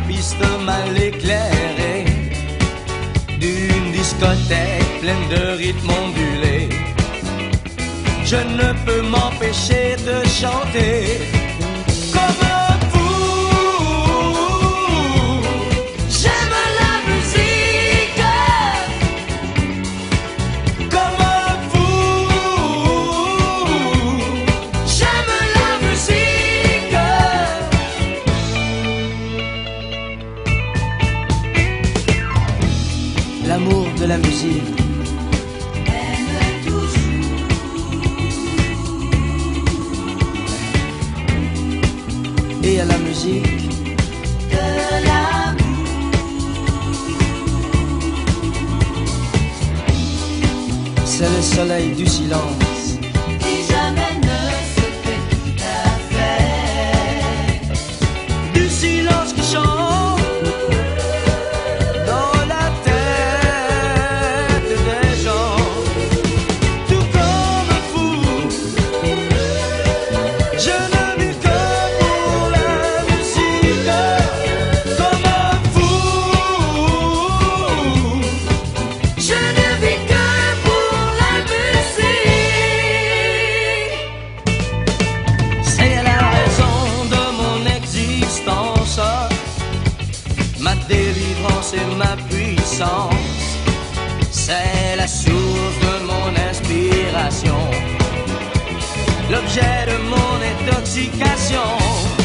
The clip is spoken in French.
piste mal éclairée d'une discothèque pleine de rythmes ondulés. Je ne peux m'empêcher de chanter comme un fou. J'aime la musique comme un fou. J'aime la musique. L'amour de la musique. Et à la musique de l'amour. C'est le soleil du silence Qui jamais ne se fait tout à fait. du silence qui chante dans la tête des gens. Tout comme un fou, je ne vis que pour la musique. Comme un fou, je ne vis que pour la musique. C'est la raison de mon existence, ma délivrance et ma puissance. C'est la source de mon inspiration, l'objet de mon intoxication.